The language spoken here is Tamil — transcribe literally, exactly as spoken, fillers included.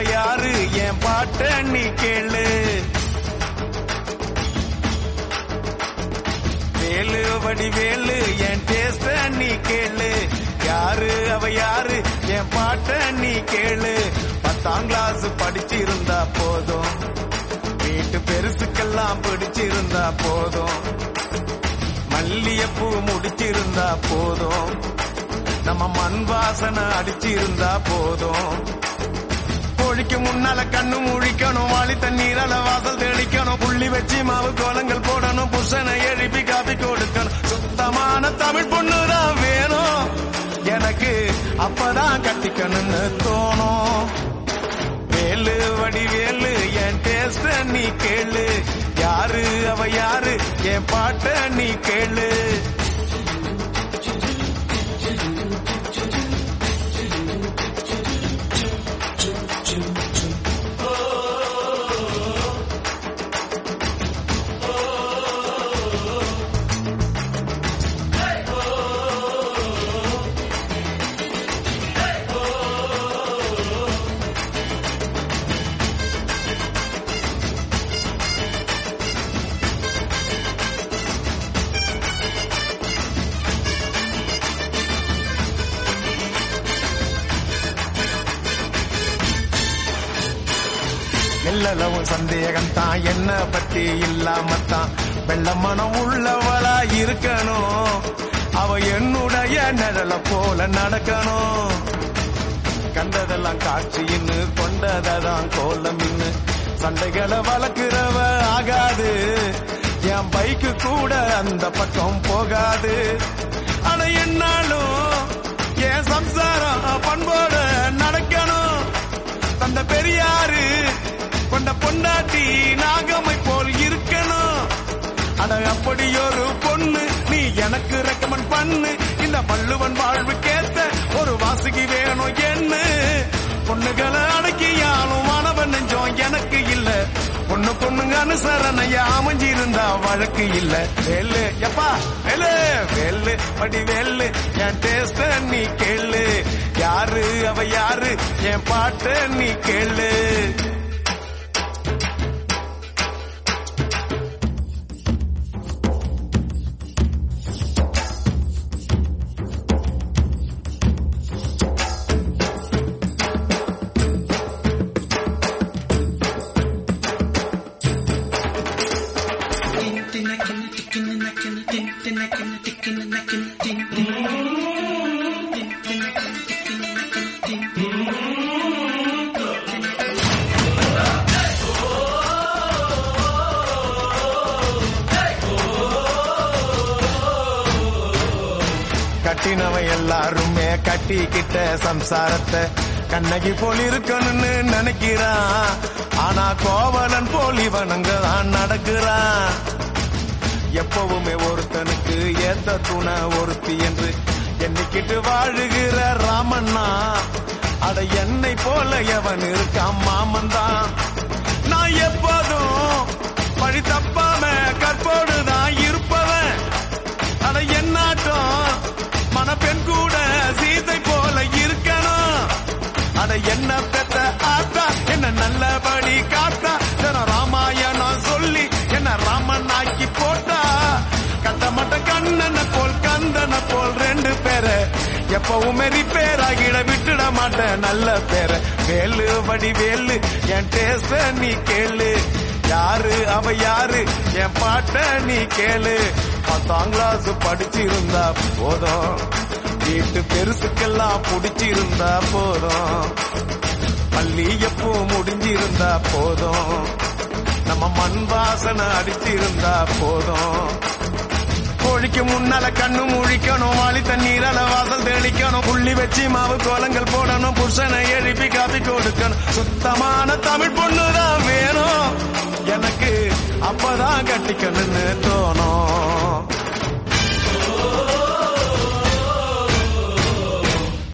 அவ யாரு என் பாட்ட நீ கேளு. வேலு வடிவேலு என் டேஸ்ட நீ கேளு. யாரு அவ யாரு என் பாட்ட நீ கேளு. பத்தாம் கிளாஸ் படிச்சிருந்தா போதும், வீட்டு பெருசுக்கெல்லாம் பிடிச்சிருந்தா போதும், மல்லியப்பூ முடிச்சிருந்தா போதும், நம்ம மண் வாசனை அடிச்சிருந்தா போதும். கோழிக்கு முன்னால கண்ணு முழிக்கணும், வாளி தண்ணீரால வாசல் தெளிக்கணும், புள்ளி வச்சு மாவு கோலங்கள் போடணும், புருஷனை எழுப்பி காப்பி கொடுக்கணும். சுத்தமான தமிழ் பொண்ணுதான் வேணும் எனக்கு, அப்பதான் கட்டிக்கணும்னு தோணும். வேலு வடிவேலு என் டேஸ்ட நீ கேளு. யாரு அவ யாரு என் பாட்ட நீ கேளு. எல்லளவும் சந்தேகம்தான் என்ன பத்தி இல்லாமத்தான், வெள்ள மனம் உள்ளவளா இருக்கணும், அவ என்னுடைய நிழல போல நடக்கணும். கண்டதெல்லாம் காட்சின்னு கொண்டதான் கோலம் இன்னு, சண்டைகளை வளர்க்கிறவ ஆகாது, என் பைக்கு கூட அந்த பக்கம் போகாது. ஆனா என்னாலும் என் சம்சாரம் பண்போட நடக்கணும். தந்த பெரியாரு கொண்ட பொண்டாட்டி நாகமை போல் இருக்கணும். அட அப்படி ஒரு பொண்ணு நீ எனக்கு ரெக்கமெண்ட் பண்ணு. இந்த பள்ளுவன் வாழ்வு கேட்ட ஒரு வாசுகி வேணும் என்ன. பொண்ணுகளை அடக்கியாலும் மாணவன் நெஞ்சம் எனக்கு இல்ல, பொண்ணு பொண்ணுங்க அனுசரணையா அமைஞ்சிருந்தா வழக்கு இல்ல. வேலு எப்பா வேலு வேலு படி வேலு என் டேஸ்ட நீ கேளு. யாரு அவ யாரு என் பாட்ட நீ கேளு. கட்டினவன் எல்லாருமே கட்டிக்கிட்ட சம்சாரத்தை கண்ணகி போல் இருக்கணும்னு நினைக்கிறான். ஆனா கோவலன் போல் இவனுங்க தான் நடக்கிறான். எப்பவுமே ஒருத்தனுக்கு ஏத்த துணை ஒருத்தி என்று எண்ணிக்கிட்டு வாழுகிற ராமண்ணா, அட என்னை போல எவன் இருக்கான் மாமன் தான். நான் எப்போதும் பழி தப்பாம கற்போடுதான் இருப்பவன். அட என்னாட்டம் மனப்பெண் கூட சீதை போல இருக்கணும். அட என்ன பெத்த ஆத்தா என்ன நல்லபடி காத்தா, ராமாயணம் சொல்லி என்ன ராமன் ஆக்கி போட்டா. கட்டமட்ட கண்ணன போல் கந்தன போல் ரெண்டு பேரை எப்பவுமே ரிப்பேர் ஆகிட விட்டுட மாட்டேன் நல்ல பேரை. வேலு வடி வேலு என் டேஸ்ட நீ கேளு. யாரு அவ யாரு என் பாட்ட நீ கேளு. பத்தாம் கிளாஸ் படிச்சிருந்தா போதும், வீட்டு பெருசுக்கெல்லாம் புடிச்சிருந்தா போதும், மல்லியப்பூ முடிஞ்சிருந்தா போதும், நம்ம மண் வாசனை அடிச்சிருந்தா போதும். கோழிக்கு முன்னால கண்ணு முழிக்கணும், வாளி தண்ணீரால வாசல் தெளிக்கணும், புள்ளி வச்சு மாவு கோலங்கள் போடணும், புருஷனை எழுப்பி காப்பி கொடுக்கணும். சுத்தமான தமிழ் பொண்ணுதான் வேணும் எனக்கு, அப்பதான் கட்டிக்கணும்னு தோணும்.